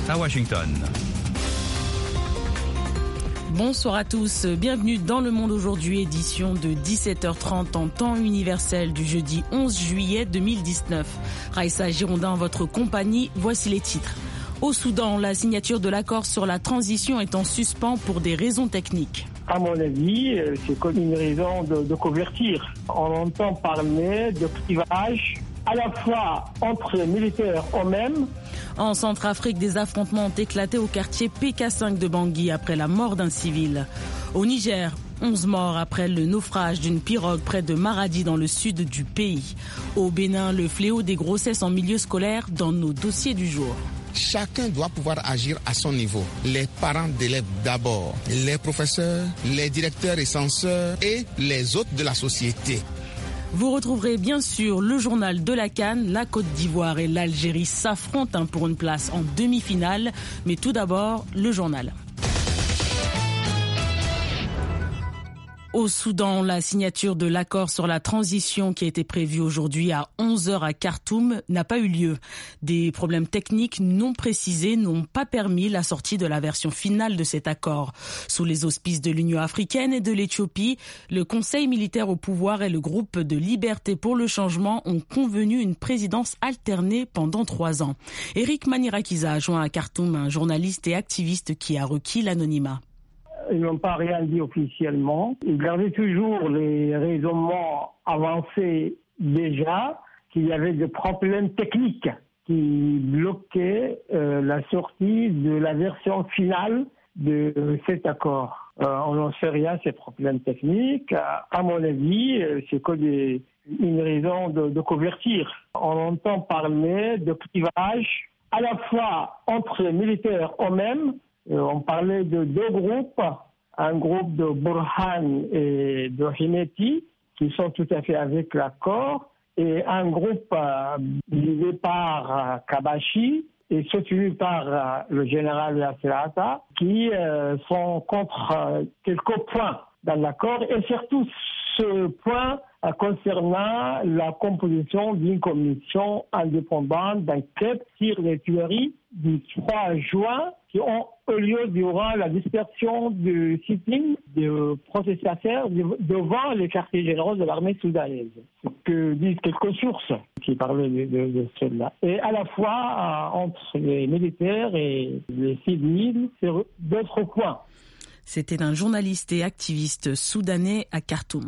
à Washington. Bonsoir à tous, bienvenue dans Le Monde aujourd'hui, édition de 17h30 en temps universel du jeudi 11 juillet 2019. Raïssa Girondin en votre compagnie, voici les titres. Au Soudan, la signature de l'accord sur la transition est en suspens pour des raisons techniques. À mon avis, c'est comme une raison de convertir. On entend parler de clivage à la fois entre les militaires eux-mêmes. En Centrafrique, des affrontements ont éclaté au quartier PK5 de Bangui après la mort d'un civil. Au Niger, 11 morts après le naufrage d'une pirogue près de Maradi dans le sud du pays. Au Bénin, le fléau des grossesses en milieu scolaire dans nos dossiers du jour. Chacun doit pouvoir agir à son niveau. Les parents d'élèves d'abord, les professeurs, les directeurs et censeurs et les autres de la société. Vous retrouverez bien sûr le journal de la CAN. La Côte d'Ivoire et l'Algérie s'affrontent pour une place en demi-finale. Mais tout d'abord, le journal. Au Soudan, la signature de l'accord sur la transition qui a été prévue aujourd'hui à 11h à Khartoum n'a pas eu lieu. Des problèmes techniques non précisés n'ont pas permis la sortie de la version finale de cet accord. Sous les auspices de l'Union africaine et de l'Éthiopie, le Conseil militaire au pouvoir et le groupe de Liberté pour le changement ont convenu une présidence alternée pendant 3 ans. Eric Manirakiza a joint à Khartoum un journaliste et activiste qui a requis l'anonymat. Ils n'ont pas rien dit officiellement. Ils gardaient toujours les raisonnements avancés déjà, qu'il y avait des problèmes techniques qui bloquaient la sortie de la version finale de cet accord. On n'en sait rien, ces problèmes techniques. À mon avis, c'est une raison de convertir. On entend parler de clivage à la fois entre les militaires eux-mêmes. On parlait de 2 groupes, un groupe de Burhan et de Himeti, qui sont tout à fait avec l'accord, et un groupe dirigé par Kabashi et soutenu par le général Yassirata, qui sont contre quelques points dans l'accord, et surtout ce point concernant la composition d'une commission indépendante d'enquête sur les tueries du 3 juin qui ont eu lieu durant la dispersion du sitting de protestataires devant les quartiers généraux de l'armée soudanaise. Ce que disent quelques sources qui parlaient de cela. Et à la fois entre les militaires et les civils sur d'autres points. C'était un journaliste et activiste soudanais à Khartoum.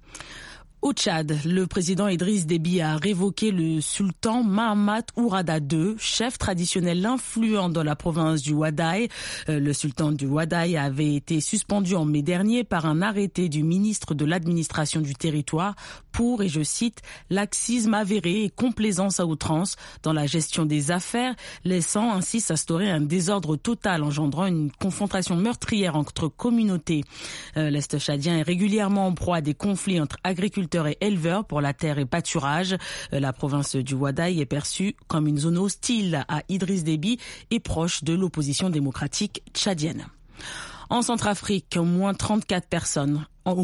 Au Tchad, le président Idriss Déby a révoqué le sultan Mahamat Ourada II, chef traditionnel influent dans la province du Ouaddaï. Le sultan du Ouaddaï avait été suspendu en mai dernier par un arrêté du ministre de l'administration du territoire pour, et je cite, laxisme avéré et complaisance à outrance dans la gestion des affaires, laissant ainsi s'instaurer un désordre total engendrant une confrontation meurtrière entre communautés. L'Est tchadien est régulièrement en proie à des conflits entre agriculteurs et éleveurs pour la terre et pâturage. La province du Ouaddaï est perçue comme une zone hostile à Idriss Déby et proche de l'opposition démocratique tchadienne. En Centrafrique, au moins 4 personnes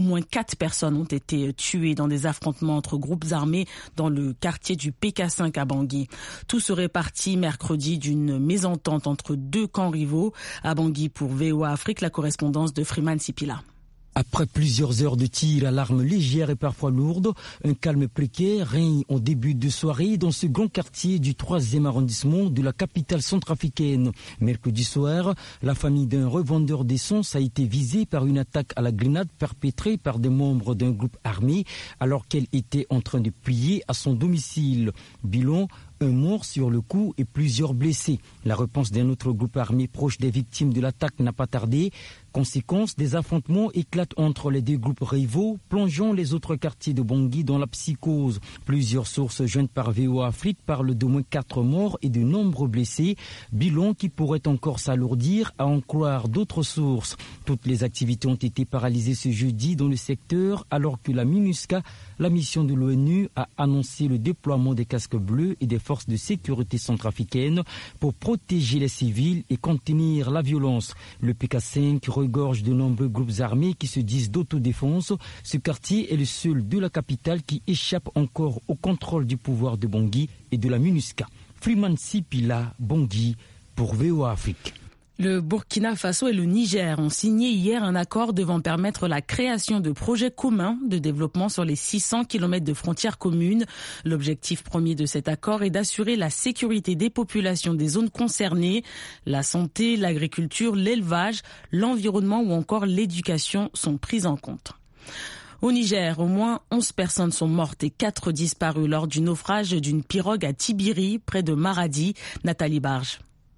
ont été tuées dans des affrontements entre groupes armés dans le quartier du PK5 à Bangui. Tout serait parti mercredi d'une mésentente entre 2 camps rivaux. À Bangui pour VOA Afrique, la correspondance de Freeman Sipila. Après plusieurs heures de tir à l'arme légère et parfois lourde, un calme précaire règne en début de soirée dans ce grand quartier du 3e arrondissement de la capitale centrafricaine. Mercredi soir, la famille d'un revendeur d'essence a été visée par une attaque à la grenade perpétrée par des membres d'un groupe armé alors qu'elle était en train de prier à son domicile. Bilan, un mort sur le coup et plusieurs blessés. La réponse d'un autre groupe armé proche des victimes de l'attaque n'a pas tardé. Conséquence, des affrontements éclatent entre les 2 groupes rivaux, plongeant les autres quartiers de Bangui dans la psychose. Plusieurs sources jointes par VOA Afrique parlent d'au moins 4 morts et de nombreux blessés, bilan qui pourrait encore s'alourdir à en croire d'autres sources. Toutes les activités ont été paralysées ce jeudi dans le secteur alors que la MINUSCA, la mission de l'ONU, a annoncé le déploiement des casques bleus et des forces de sécurité centrafricaines pour protéger les civils et contenir la violence. Le PK5 regorge de nombreux groupes armés qui se disent d'autodéfense. Ce quartier est le seul de la capitale qui échappe encore au contrôle du pouvoir de Bangui et de la MINUSCA. Freeman Sipila, Bangui, pour VOA Afrique. Le Burkina Faso et le Niger ont signé hier un accord devant permettre la création de projets communs de développement sur les 600 km de frontières communes. L'objectif premier de cet accord est d'assurer la sécurité des populations des zones concernées. La santé, l'agriculture, l'élevage, l'environnement ou encore l'éducation sont prises en compte. Au Niger, au moins 11 personnes sont mortes et 4 disparues lors du naufrage d'une pirogue à Tibiri, près de Maradi. Nathalie Barge.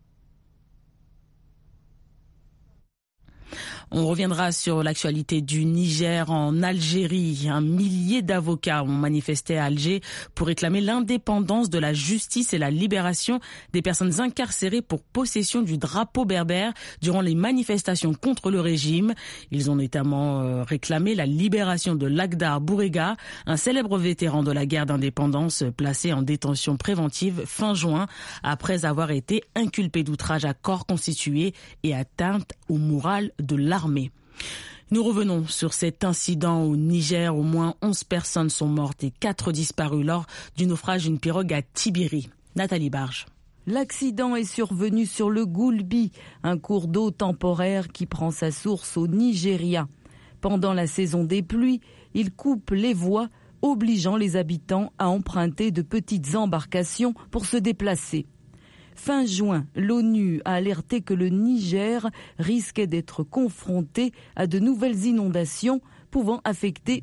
On reviendra sur l'actualité du Niger en Algérie. Un millier d'avocats ont manifesté à Alger pour réclamer l'indépendance de la justice et la libération des personnes incarcérées pour possession du drapeau berbère durant les manifestations contre le régime. Ils ont notamment réclamé la libération de Lagdar Bourega, un célèbre vétéran de la guerre d'indépendance placé en détention préventive fin juin après avoir été inculpé d'outrage à corps constitué et atteinte au moral de l'armée. Nous revenons sur cet incident au Niger. Au moins 11 personnes sont mortes et 4 disparues lors du naufrage d'une pirogue à Tibiri. Nathalie Barge. L'accident est survenu sur le Goulbi, un cours d'eau temporaire qui prend sa source au Nigeria. Pendant la saison des pluies, il coupe les voies, obligeant les habitants à emprunter de petites embarcations pour se déplacer. Fin juin, l'ONU a alerté que le Niger risquait d'être confronté à de nouvelles inondations pouvant affecter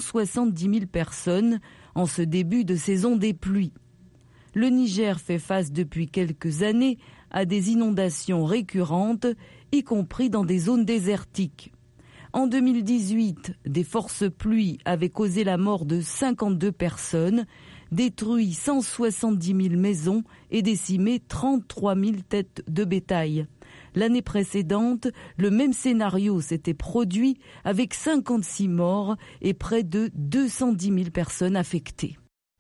170 000 personnes en ce début de saison des pluies. Le Niger fait face depuis quelques années à des inondations récurrentes, y compris dans des zones désertiques. En 2018, des fortes pluies avaient causé la mort de 52 personnes, détruit 170 000 maisons et décimé 33 000 têtes de bétail. L'année précédente, le même scénario s'était produit avec 56 morts et près de 210 000 personnes affectées.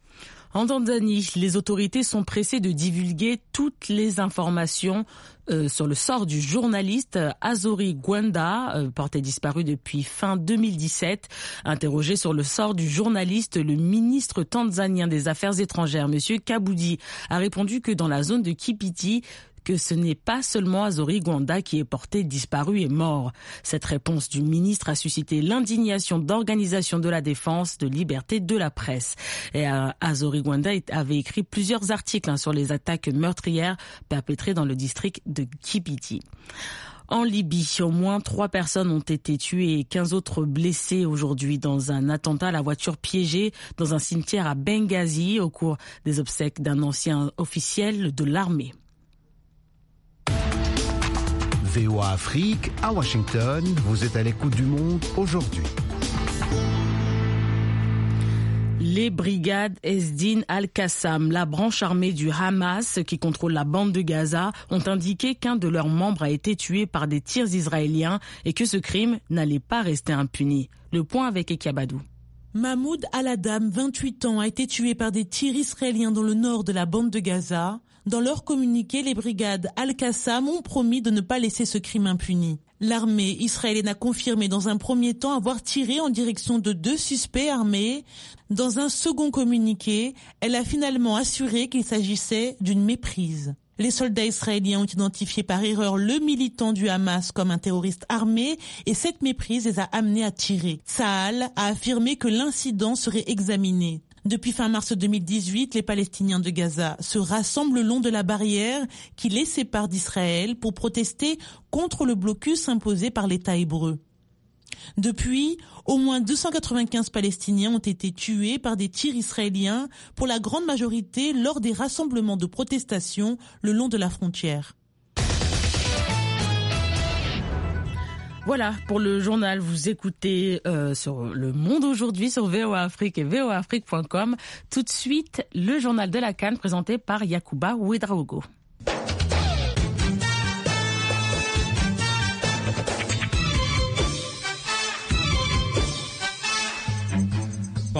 En Tanzanie, les autorités sont pressées de divulguer toutes les informations sur le sort du journaliste Azori Gwanda, porté disparu depuis fin 2017. Interrogé sur le sort du journaliste, le ministre tanzanien des Affaires étrangères, M. Kabudi, a répondu que dans la zone de Kipiti, que ce n'est pas seulement Azori Gwanda qui est porté disparu et mort. Cette réponse du ministre a suscité l'indignation d'organisations de la défense de liberté de la presse. Et Azori Gwanda avait écrit plusieurs articles sur les attaques meurtrières perpétrées dans le district de Kipiti. En Libye, au moins 3 personnes ont été tuées et 15 autres blessées aujourd'hui dans un attentat à la voiture piégée dans un cimetière à Benghazi au cours des obsèques d'un ancien officiel de l'armée. VOA Afrique, à Washington, vous êtes à l'écoute du monde aujourd'hui. Les brigades Esdin al-Qassam, la branche armée du Hamas qui contrôle la bande de Gaza, ont indiqué qu'un de leurs membres a été tué par des tirs israéliens et que ce crime n'allait pas rester impuni. Le point avec Ekiabadou. Mahmoud Al-Adam, 28 ans, a été tué par des tirs israéliens dans le nord de la bande de Gaza. Dans leur communiqué, les brigades Al-Qassam ont promis de ne pas laisser ce crime impuni. L'armée israélienne a confirmé dans un premier temps avoir tiré en direction de 2 suspects armés. Dans un second communiqué, elle a finalement assuré qu'il s'agissait d'une méprise. Les soldats israéliens ont identifié par erreur le militant du Hamas comme un terroriste armé et cette méprise les a amenés à tirer. Tsahal a affirmé que l'incident serait examiné. Depuis fin mars 2018, les Palestiniens de Gaza se rassemblent le long de la barrière qui les sépare d'Israël pour protester contre le blocus imposé par l'État hébreu. Depuis, au moins 295 Palestiniens ont été tués par des tirs israéliens, pour la grande majorité lors des rassemblements de protestation le long de la frontière. Voilà, pour le journal, vous écoutez sur Le Monde aujourd'hui, sur VOA Afrique et voaafrique.com. Tout de suite, le journal de la CAN présenté par Yacouba Ouedraogo.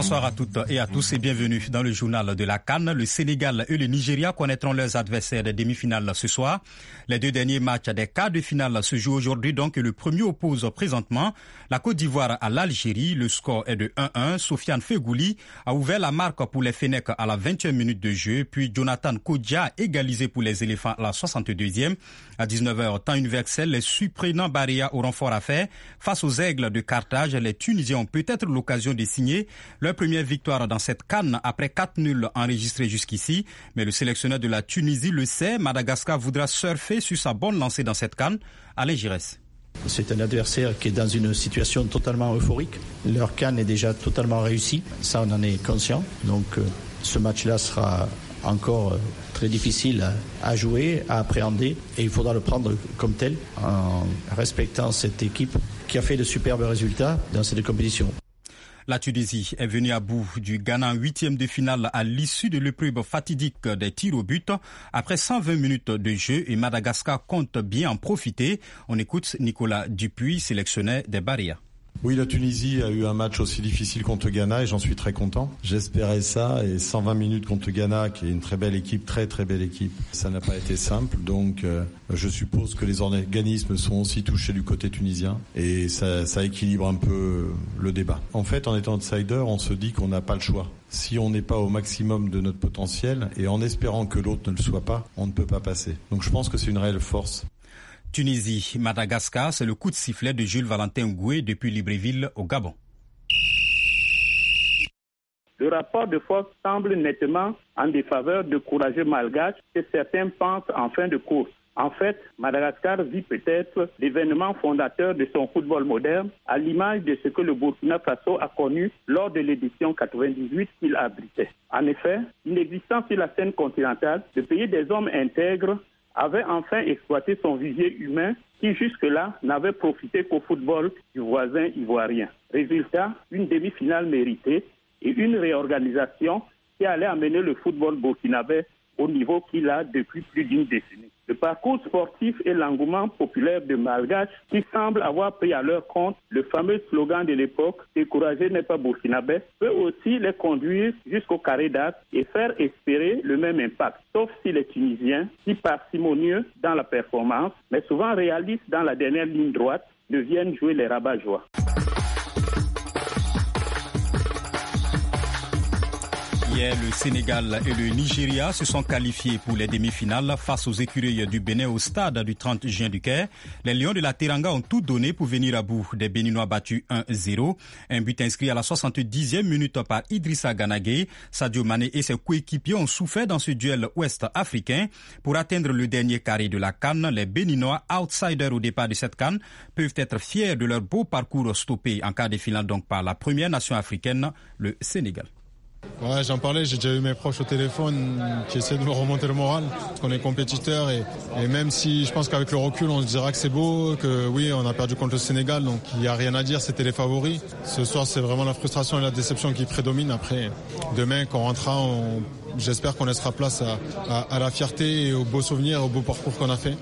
Bonsoir à toutes et à tous et bienvenue dans le journal de la CAN. Le Sénégal et le Nigeria connaîtront leurs adversaires des demi-finales ce soir. Les deux derniers matchs des quarts de finale se jouent aujourd'hui donc et le premier oppose présentement la Côte d'Ivoire à l'Algérie. Le score est de 1-1. Sofiane Fegouli a ouvert la marque pour les Fennecs à la 20e minute de jeu. Puis Jonathan Kodja a égalisé pour les éléphants à la 62e. À 19h, temps universel, les surprenants Baria au renfort à faire. Face aux Aigles de Carthage, les Tunisiens ont peut-être l'occasion de signer leur première victoire dans cette CAN après 4 nuls enregistrés jusqu'ici. Mais le sélectionneur de la Tunisie le sait, Madagascar voudra surfer sur sa bonne lancée dans cette CAN. Alain Giresse. C'est un adversaire qui est dans une situation totalement euphorique. Leur CAN est déjà totalement réussi, ça on en est conscient. Donc ce match-là sera encore très difficile à jouer, à appréhender, et il faudra le prendre comme tel en respectant cette équipe qui a fait de superbes résultats dans cette compétition. La Tunisie est venue à bout du Ghana en 8e de finale à l'issue de l'épreuve fatidique des tirs au but. Après 120 minutes de jeu, et Madagascar compte bien en profiter. On écoute Nicolas Dupuis, sélectionneur des Baria. Oui, la Tunisie a eu un match aussi difficile contre Ghana et j'en suis très content. J'espérais ça et 120 minutes contre Ghana, qui est une très belle équipe, très très belle équipe. Ça n'a pas été simple, donc je suppose que les organismes sont aussi touchés du côté tunisien et ça équilibre un peu le débat. En fait, en étant outsider, on se dit qu'on n'a pas le choix. Si on n'est pas au maximum de notre potentiel et en espérant que l'autre ne le soit pas, on ne peut pas passer. Donc je pense que c'est une réelle force. Tunisie, Madagascar, c'est le coup de sifflet de Jules Valentin Goué depuis Libreville au Gabon. Le rapport de force semble nettement en défaveur de courageux malgaches que certains pensent en fin de course. En fait, Madagascar vit peut-être l'événement fondateur de son football moderne, à l'image de ce que le Burkina Faso a connu lors de l'édition 98 qu'il abritait. En effet, inexistant sur la scène continentale, le pays des hommes intègres avait enfin exploité son vivier humain qui jusque-là n'avait profité qu'au football du voisin ivoirien. Résultat, une demi-finale méritée et une réorganisation qui allait amener le football burkinabé au niveau qu'il a depuis plus d'une décennie. Le parcours sportif et l'engouement populaire de Malgaches qui semble avoir pris à leur compte le fameux slogan de l'époque « Décourager n'est pas burkinabé » peut aussi les conduire jusqu'au carré d'as et faire espérer le même impact. Sauf si les Tunisiens, si parcimonieux dans la performance, mais souvent réalistes dans la dernière ligne droite, deviennent jouer les rabat-joie. Hier, le Sénégal et le Nigeria se sont qualifiés pour les demi-finales face aux écureuils du Bénin au stade du 30 juin du Caire. Les Lions de la Teranga ont tout donné pour venir à bout des Béninois battus 1-0. Un but inscrit à la 70e minute par Idrissa Gana Gueye. Sadio Mané et ses coéquipiers ont souffert dans ce duel ouest-africain. Pour atteindre le dernier carré de la CAN, les Béninois, outsiders au départ de cette CAN, peuvent être fiers de leur beau parcours stoppé en quart de finale donc par la première nation africaine, le Sénégal. Ouais, j'en parlais, j'ai déjà eu mes proches au téléphone qui essaient de me remonter le moral, parce qu'on est compétiteurs et même si je pense qu'avec le recul on se dira que c'est beau, que oui on a perdu contre le Sénégal, donc il n'y a rien à dire, c'était les favoris. Ce soir c'est vraiment la frustration et la déception qui prédominent. Après, demain quand on rentrera, j'espère qu'on laissera place à la fierté et aux beaux souvenirs et au beau parcours qu'on a fait.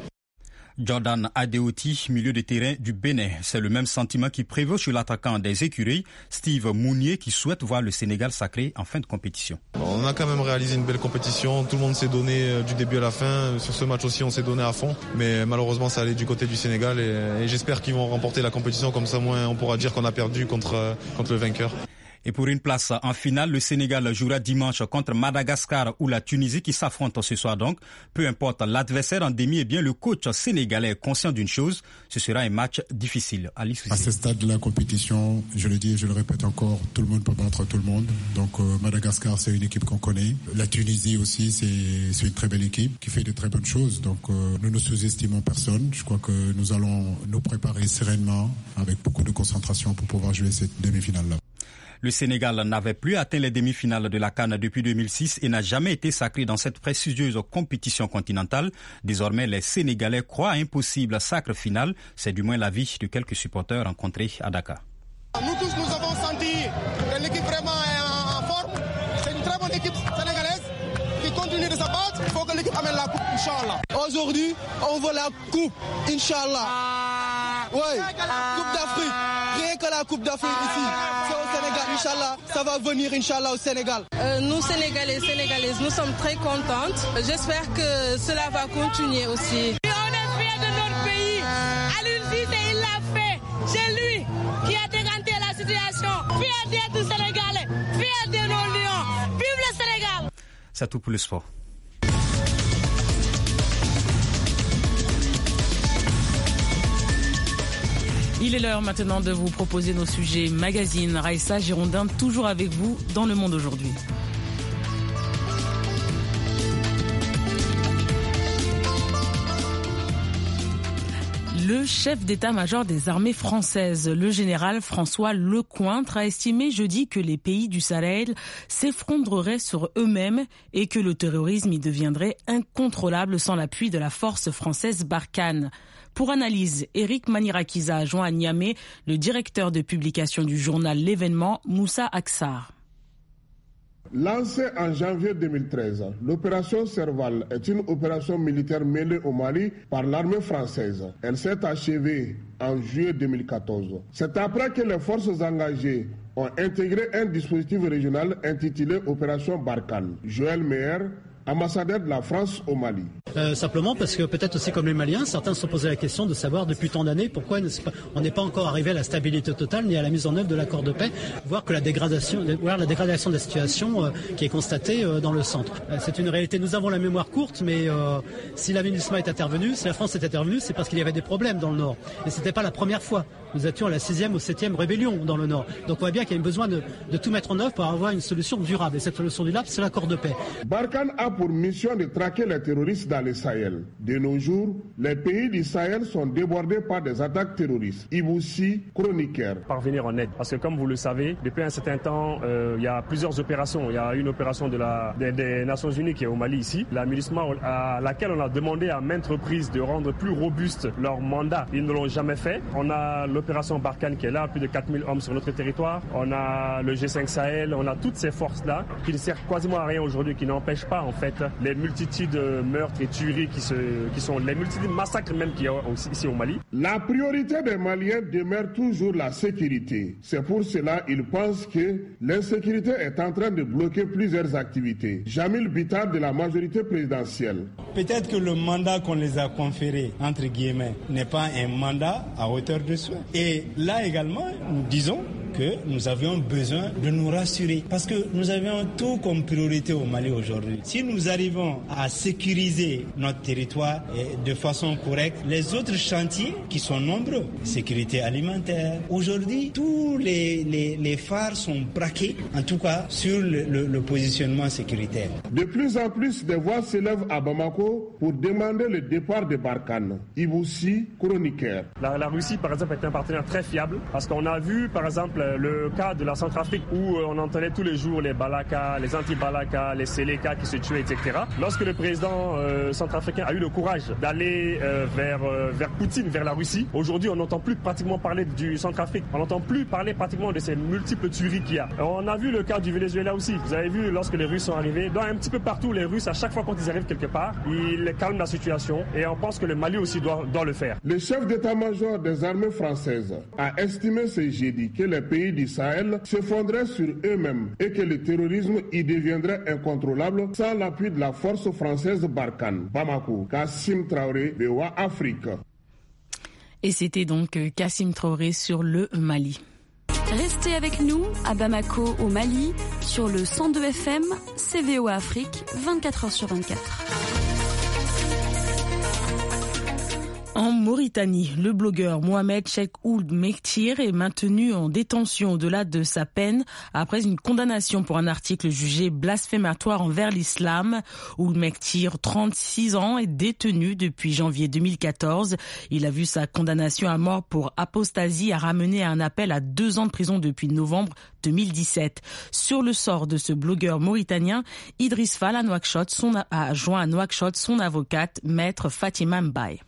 Jordan Adeoti, milieu de terrain du Bénin. C'est le même sentiment qui prévaut sur l'attaquant des écureuils, Steve Mounier, qui souhaite voir le Sénégal sacré en fin de compétition. On a quand même réalisé une belle compétition. Tout le monde s'est donné du début à la fin. Sur ce match aussi, on s'est donné à fond. Mais malheureusement, ça allait du côté du Sénégal. Et j'espère qu'ils vont remporter la compétition. Comme ça, moins on pourra dire qu'on a perdu contre le vainqueur. Et pour une place en finale, le Sénégal jouera dimanche contre Madagascar ou la Tunisie qui s'affrontent ce soir donc. Peu importe l'adversaire en demi, eh bien le coach sénégalais est conscient d'une chose, ce sera un match difficile. À ce stade de la compétition, je le dis et je le répète encore, tout le monde peut battre tout le monde. Donc Madagascar, c'est une équipe qu'on connaît. La Tunisie aussi, c'est une très belle équipe qui fait de très bonnes choses. Donc nous ne sous-estimons personne. Je crois que nous allons nous préparer sereinement avec beaucoup de concentration pour pouvoir jouer cette demi-finale-là. Le Sénégal n'avait plus atteint les demi-finales de la CAN depuis 2006 et n'a jamais été sacré dans cette prestigieuse compétition continentale. Désormais, les Sénégalais croient à un possible sacre final. C'est du moins l'avis de quelques supporters rencontrés à Dakar. Nous tous, nous avons senti que l'équipe vraiment est en forme. C'est une très bonne équipe sénégalaise qui continue de se battre. Il faut que l'équipe amène la coupe, Inch'Allah. Aujourd'hui, on veut la coupe, Inch'Allah. Ouais, Coupe d'Afrique. Rien que la Coupe d'Afrique ici. C'est au Sénégal, Inch'Allah. Ça va venir, Inch'Allah, au Sénégal. Nous, Sénégalais, Sénégalaises, nous sommes très contentes. J'espère que cela va continuer aussi. On est fiers de notre pays. Aliou Cissé, il l'a fait. C'est lui qui a décanté la situation. Fiers d'être Sénégalais. Fiers de nos lions. Vive le Sénégal. C'est tout pour le sport. Il est l'heure maintenant de vous proposer nos sujets magazine. Raïssa Girondin, toujours avec vous dans Le Monde aujourd'hui. Le chef d'état-major des armées françaises, le général François Lecointre, a estimé jeudi que les pays du Sahel s'effondreraient sur eux-mêmes et que le terrorisme y deviendrait incontrôlable sans l'appui de la force française Barkhane. Pour analyse, Éric Manirakiza a joint à Niamey le directeur de publication du journal L'Événement, Moussa Aksar. Lancée en janvier 2013, l'opération Serval est une opération militaire menée au Mali par l'armée française. Elle s'est achevée en juillet 2014. C'est après que les forces engagées ont intégré un dispositif régional intitulé Opération Barkhane. Joël Meyer, ambassadeur de la France au Mali. Simplement parce que peut-être aussi comme les Maliens, certains se sont posé la question de savoir depuis tant d'années pourquoi on n'est pas encore arrivé à la stabilité totale ni à la mise en œuvre de l'accord de paix, voire la dégradation de la situation qui est constatée dans le centre. C'est une réalité. Nous avons la mémoire courte, mais si la MINUSMA est intervenue, si la France est intervenue, c'est parce qu'il y avait des problèmes dans le Nord. Et c'était pas la première fois. Nous étions à la 6e ou 7e rébellion dans le Nord. Donc on voit bien qu'il y a besoin de tout mettre en œuvre pour avoir une solution durable. Et cette solution durable, c'est l'accord de paix. Barkhane a pour mission de traquer les terroristes dans le Sahel. De nos jours, les pays du Sahel sont débordés par des attaques terroristes. Iboussi, chroniqueur. Parvenir en aide. Parce que comme vous le savez, depuis un certain temps, il y a plusieurs opérations. Il y a une opération des Nations Unies qui est au Mali ici. La MINUSMA à laquelle on a demandé à maintes reprises de rendre plus robuste leur mandat. Ils ne l'ont jamais fait. On a l'opération Barkhane qui est là, plus de 4000 hommes sur notre territoire. On a le G5 Sahel. On a toutes ces forces-là qui ne servent quasiment à rien aujourd'hui, qui n'empêchent pas en fait les multitudes de meurtres et tueries qui sont les multitudes de massacres même qu'il y a aussi ici au Mali. La priorité des Maliens demeure toujours la sécurité. C'est pour cela qu'ils pensent que l'insécurité est en train de bloquer plusieurs activités. Jamil Bitar de la majorité présidentielle. Peut-être que le mandat qu'on les a conféré, entre guillemets, n'est pas un mandat à hauteur de soi. Et là également, nous disons que nous avions besoin de nous rassurer parce que nous avions tout comme priorité au Mali aujourd'hui. Si nous arrivons à sécuriser notre territoire de façon correcte, les autres chantiers qui sont nombreux, sécurité alimentaire, aujourd'hui tous les phares sont braqués, en tout cas sur le positionnement sécuritaire. De plus en plus de voix s'élèvent à Bamako pour demander le départ de Barkhane. Iboussi, chroniqueur. La Russie par exemple est un partenaire très fiable parce qu'on a vu par exemple le cas de la Centrafrique où on entendait tous les jours les Balaka, les anti-Balaka, les Seleka qui se tuaient, etc. Lorsque le président centrafricain a eu le courage d'aller vers Poutine, vers la Russie, aujourd'hui on n'entend plus pratiquement parler du Centrafrique, on n'entend plus parler pratiquement de ces multiples tueries qu'il y a. On a vu le cas du Venezuela aussi. Vous avez vu lorsque les Russes sont arrivés, dans un petit peu partout les Russes, à chaque fois quand ils arrivent quelque part, ils calment la situation et on pense que le Mali aussi doit le faire. Le chef d'état-major des armées françaises a estimé ce jeudi que les pays du Sahel s'effondreraient sur eux-mêmes et que le terrorisme y deviendrait incontrôlable sans l'appui de la force française Barkhane. Bamako, Kassim Traoré, VOA Afrique. Et c'était donc Kassim Traoré sur le Mali. Restez avec nous à Bamako au Mali sur le 102 FM, VOA Afrique, 24h sur 24. En Mauritanie, le blogueur Mohamed Cheikh Ould Mektir est maintenu en détention au-delà de sa peine après une condamnation pour un article jugé blasphématoire envers l'islam. Ould Mektir, 36 ans, est détenu depuis janvier 2014. Il a vu sa condamnation à mort pour apostasie à ramener à un appel à 2 ans de prison depuis novembre 2017. Sur le sort de ce blogueur mauritanien, Idriss Fall a joint à Nouakchott son avocate, maître Fatima Mbaye.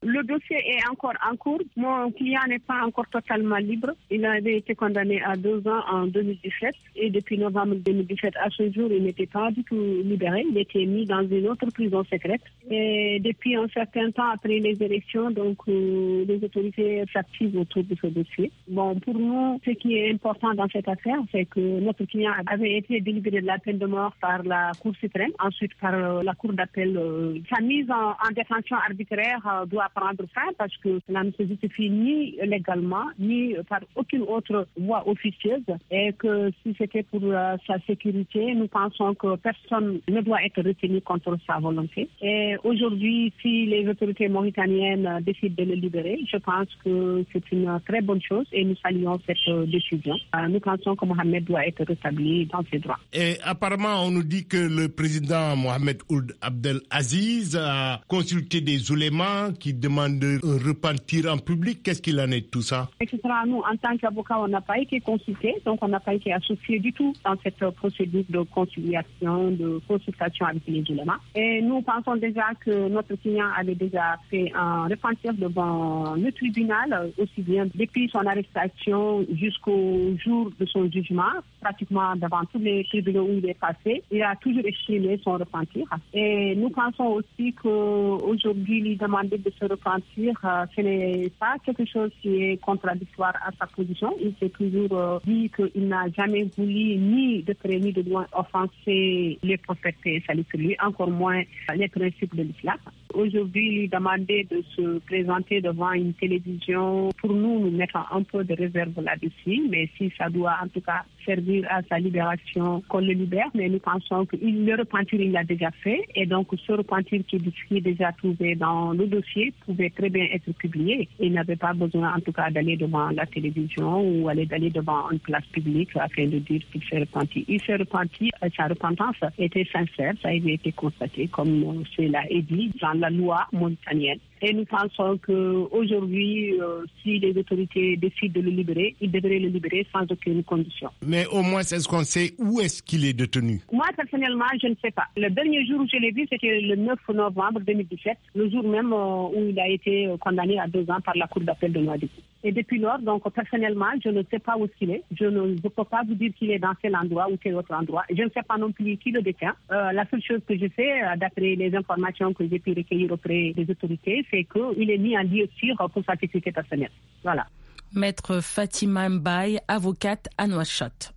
Le dossier est encore en cours. Mon client n'est pas encore totalement libre. Il avait été condamné à 2 ans en 2017 et depuis novembre 2017 à ce jour, il n'était pas du tout libéré. Il était mis dans une autre prison secrète. Et depuis un certain temps après les élections, donc les autorités s'activent autour de ce dossier. Bon, pour nous, ce qui est important dans cette affaire, c'est que notre client avait été délibéré de la peine de mort par la Cour suprême, ensuite par la Cour d'appel. Sa mise en détention arbitraire doit prendre fin parce que cela ne se justifie ni légalement, ni par aucune autre voie officieuse et que si c'était pour sa sécurité, nous pensons que personne ne doit être retenu contre sa volonté. Et aujourd'hui, si les autorités mauritaniennes décident de le libérer, je pense que c'est une très bonne chose et nous saluons cette décision. Nous pensons que Mohamed doit être rétabli dans ses droits. Et apparemment, on nous dit que le président Mohamed Ould Abdel Aziz a consulté des oulémas qui demandent de repentir en public. Qu'est-ce qu'il en est de tout ça? Etc. Nous, en tant qu'avocats, on n'a pas été consultés, donc on n'a pas été associés du tout dans cette procédure de conciliation, de consultation avec les oulémas. Et nous pensons déjà que notre client avait déjà fait un repentir devant le tribunal, aussi bien depuis son arrestation jusqu'au jour de son jugement, pratiquement devant tous les tribunaux où il est passé. Il a toujours exprimé son repentir. Et nous pensons aussi qu'aujourd'hui, lui demander de se repentir, ce n'est pas quelque chose qui est contradictoire à sa position. Il s'est toujours dit qu'il n'a jamais voulu ni de près ni de loin offenser les prophètes et salut sur lui, encore moins les principes de l'islam. Aujourd'hui, lui demander de se présenter devant une télévision, pour nous mettons un peu de réserve là-dessus, mais si ça doit en tout cas servir à sa libération, qu'on le libère, mais nous pensons que le repentir, il l'a déjà fait, et donc ce repentir qui est déjà trouvé dans le dossier pouvait très bien être publié. Il n'avait pas besoin en tout cas d'aller devant la télévision ou d'aller devant une place publique afin de dire qu'il s'est repenti. Il s'est repenti, sa repentance était sincère, ça a été constaté comme cela est dit dans la loi mauritanienne. Et nous pensons qu'aujourd'hui, si les autorités décident de le libérer, ils devraient le libérer sans aucune condition. Mais au moins, est-ce qu'on sait où est-ce qu'il est détenu? Moi, personnellement, je ne sais pas. Le dernier jour où je l'ai vu, c'était le 9 novembre 2017, le jour même où il a été condamné à 2 ans par la Cour d'appel de Nouadhibou. Et depuis lors, donc, personnellement, je ne sais pas où il est. Je ne peux pas vous dire qu'il est dans tel endroit ou tel autre endroit. Je ne sais pas non plus qui le détient. La seule chose que je sais, d'après les informations que j'ai pu recueillir auprès des autorités, c'est qu'il est mis en lieu sûr pour sa sécurité personnelle. Voilà. Maître Fatima Mbaye, avocate à Nouakchott.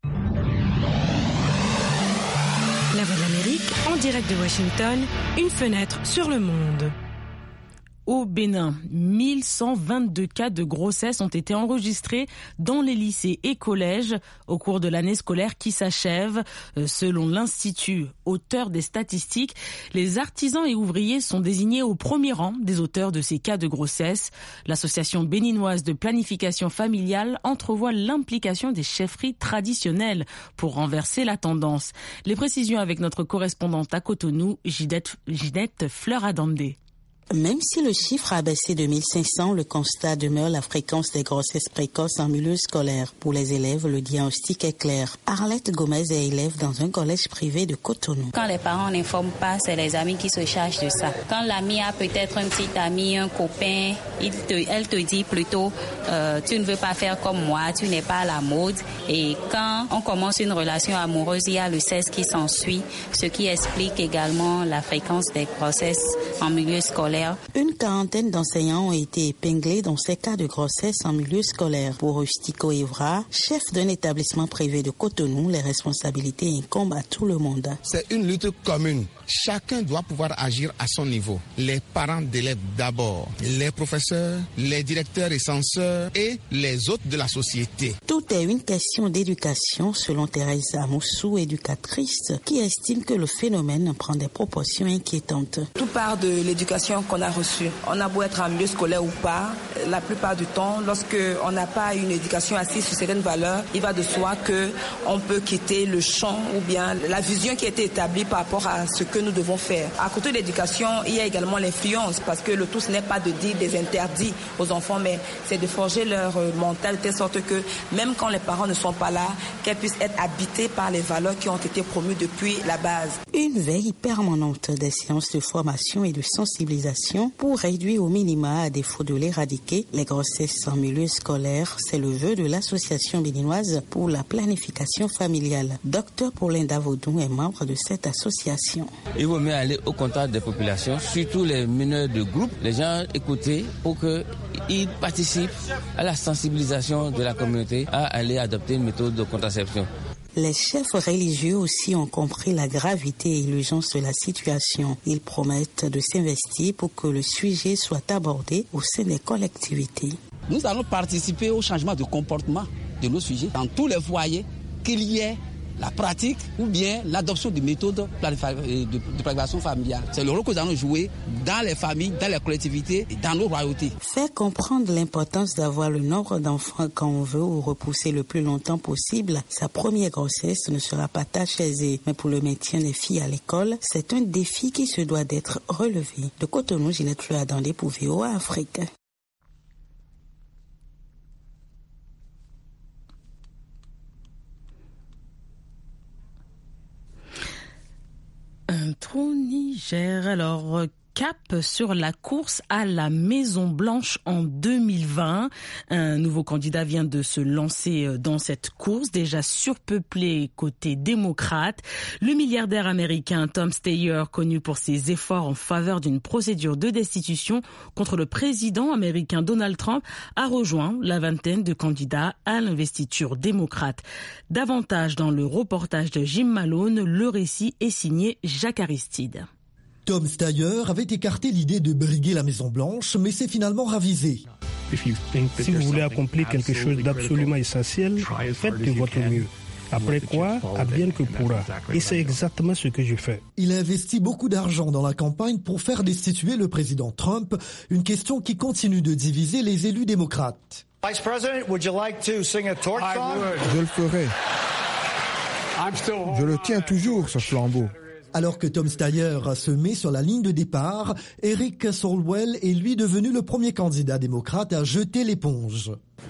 La Voix de l'Amérique, en direct de Washington, une fenêtre sur le monde. Au Bénin, 1122 cas de grossesse ont été enregistrés dans les lycées et collèges au cours de l'année scolaire qui s'achève. Selon l'Institut auteur des statistiques, les artisans et ouvriers sont désignés au premier rang des auteurs de ces cas de grossesse. L'Association béninoise de planification familiale entrevoit l'implication des chefferies traditionnelles pour renverser la tendance. Les précisions avec notre correspondante à Cotonou, Ginette Fleur-Adandé. Même si le chiffre a baissé de 1500, le constat demeure la fréquence des grossesses précoces en milieu scolaire. Pour les élèves, le diagnostic est clair. Arlette Gomez est élève dans un collège privé de Cotonou. Quand les parents n'informent pas, c'est les amis qui se chargent de ça. Quand l'ami a peut-être un petit ami, un copain, elle te dit plutôt tu ne veux pas faire comme moi, tu n'es pas à la mode. Et quand on commence une relation amoureuse, il y a le sexe qui s'ensuit, ce qui explique également la fréquence des grossesses en milieu scolaire. Une quarantaine d'enseignants ont été épinglés dans ces cas de grossesse en milieu scolaire. Pour Rustico Evra, chef d'un établissement privé de Cotonou, les responsabilités incombent à tout le monde. C'est une lutte commune. Chacun doit pouvoir agir à son niveau. Les parents d'élèves d'abord, les professeurs, les directeurs et censeurs et les autres de la société. Tout est une question d'éducation, selon Thérèse Amoussou, éducatrice, qui estime que le phénomène prend des proportions inquiétantes. Tout part de l'éducation qu'on a reçue. On a beau être en milieu scolaire ou pas, la plupart du temps, lorsque on n'a pas une éducation assise sur certaines valeurs, il va de soi que on peut quitter le champ ou bien la vision qui a été établie par rapport à ce que que nous devons faire. À côté de l'éducation, il y a également l'influence, parce que le tout, ce n'est pas de dire des interdits aux enfants, mais c'est de forger leur mental de telle sorte que même quand les parents ne sont pas là, qu'elles puissent être habitées par les valeurs qui ont été promues depuis la base. Une veille permanente des séances de formation et de sensibilisation pour réduire au minima, à défaut de l'éradiquer, les grossesses en milieu scolaire, c'est le vœu de l'Association béninoise pour la planification familiale. Docteur Paulin Davodou est membre de cette association. Il vaut mieux aller au contact des populations, surtout les meneurs de groupe, les gens écouter pour qu'ils participent à la sensibilisation de la communauté à aller adopter une méthode de contraception. Les chefs religieux aussi ont compris la gravité et l'urgence de la situation. Ils promettent de s'investir pour que le sujet soit abordé au sein des collectivités. Nous allons participer au changement de comportement de nos sujets dans tous les foyers, qu'il y ait la pratique ou bien l'adoption de méthodes de planification familiale. C'est le rôle que nous allons jouer dans les familles, dans les collectivités et dans nos royautés. Faire comprendre l'importance d'avoir le nombre d'enfants quand on veut ou repousser le plus longtemps possible sa première grossesse ne sera pas tâche aisée. Mais pour le maintien des filles à l'école, c'est un défi qui se doit d'être relevé. De Cotonou, Ginette Fluadandé pour VOA Afrique. Intro Niger. Alors, cap sur la course à la Maison-Blanche en 2020. Un nouveau candidat vient de se lancer dans cette course, déjà surpeuplée côté démocrate. Le milliardaire américain Tom Steyer, connu pour ses efforts en faveur d'une procédure de destitution contre le président américain Donald Trump, a rejoint la vingtaine de candidats à l'investiture démocrate. Davantage dans le reportage de Jim Malone, le récit est signé Jacques Aristide. Tom Steyer avait écarté l'idée de briguer la Maison-Blanche, mais s'est finalement ravisé. Si vous voulez accomplir quelque chose d'absolument essentiel, faites de votre mieux. Après quoi, advienne que pourra. Et c'est exactement ce que je fais. Il a investi beaucoup d'argent dans la campagne pour faire destituer le président Trump, une question qui continue de diviser les élus démocrates. Vice President, would you like to sing a torch song? Je le ferai. Je le tiens toujours, ce flambeau. Alors que Tom Steyer se met sur la ligne de départ, Eric Swalwell est lui devenu le premier candidat démocrate à jeter l'éponge.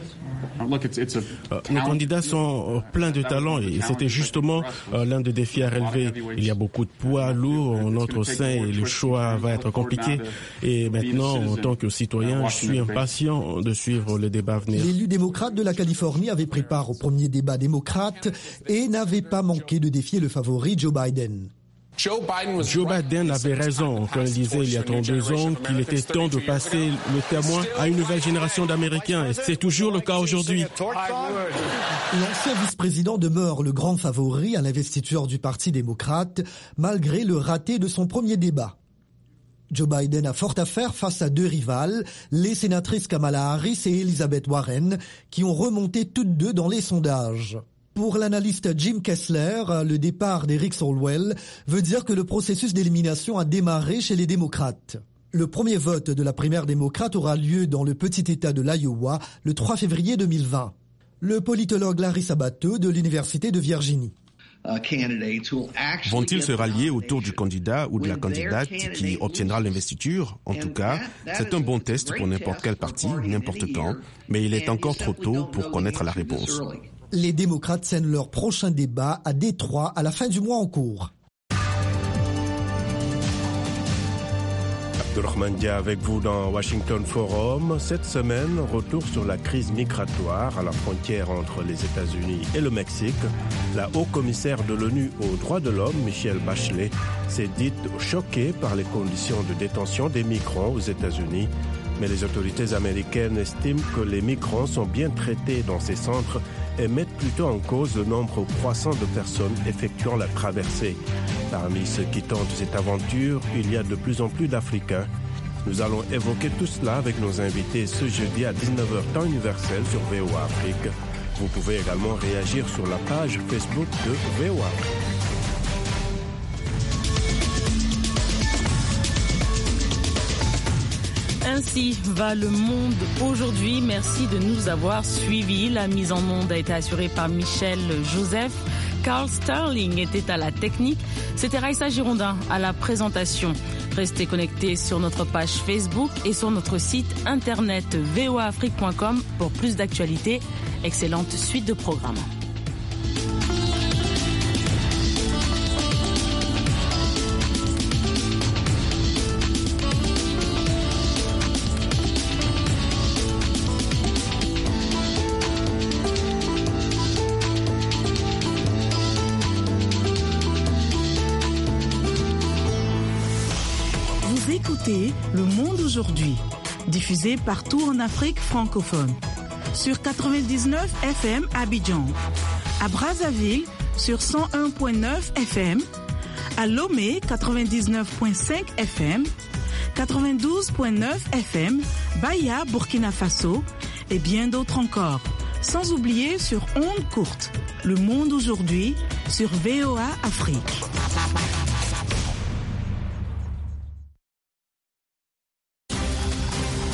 Nos candidats sont pleins de talent et c'était justement l'un des défis à relever. Il y a beaucoup de poids lourds en notre sein et le choix va être compliqué. Et maintenant, en tant que citoyen, je suis impatient de suivre le débat à venir. L'élu démocrate de la Californie avait pris part au premier débat démocrate et n'avait pas manqué de défier le favori Joe Biden. Joe Biden avait raison quand il disait il y a 32 ans qu'il était temps de passer le témoin à une nouvelle génération d'Américains et c'est toujours le cas aujourd'hui. L'ancien vice-président demeure le grand favori à l'investiture du Parti démocrate malgré le raté de son premier débat. Joe Biden a fort à faire face à deux rivales, les sénatrices Kamala Harris et Elizabeth Warren, qui ont remonté toutes deux dans les sondages. Pour l'analyste Jim Kessler, le départ d'Eric Swalwell veut dire que le processus d'élimination a démarré chez les démocrates. Le premier vote de la primaire démocrate aura lieu dans le petit État de l'Iowa le 3 février 2020. Le politologue Larry Sabato de l'Université de Virginie. Vont-ils se rallier autour du candidat ou de la candidate qui obtiendra l'investiture? En tout cas, c'est un bon test pour n'importe quel parti, n'importe quand, mais il est encore trop tôt pour connaître la réponse. Les démocrates scènent leur prochain débat à Détroit à la fin du mois en cours. Abdelrahman Dia avec vous dans Washington Forum. Cette semaine, retour sur la crise migratoire à la frontière entre les États-Unis et le Mexique. La haut-commissaire de l'ONU aux droits de l'homme, Michelle Bachelet, s'est dite choquée par les conditions de détention des migrants aux États-Unis. Mais les autorités américaines estiment que les migrants sont bien traités dans ces centres et mettent plutôt en cause le nombre croissant de personnes effectuant la traversée. Parmi ceux qui tentent cette aventure, il y a de plus en plus d'Africains. Nous allons évoquer tout cela avec nos invités ce jeudi à 19h temps universel sur VOA Afrique. Vous pouvez également réagir sur la page Facebook de VOA Afrique. Ainsi va le monde aujourd'hui. Merci de nous avoir suivis. La mise en onde a été assurée par Michel Joseph. Carl Sterling était à la technique. C'était Raïssa Girondin à la présentation. Restez connectés sur notre page Facebook et sur notre site internet voaafrique.com pour plus d'actualités. Excellente suite de programmes. Écoutez Le Monde aujourd'hui, diffusé partout en Afrique francophone. Sur 99 FM à Abidjan, à Brazzaville sur 101.9 FM, à Lomé 99.5 FM, 92.9 FM, Baya, Burkina Faso et bien d'autres encore. Sans oublier sur ondes courtes, Le Monde aujourd'hui sur VOA Afrique.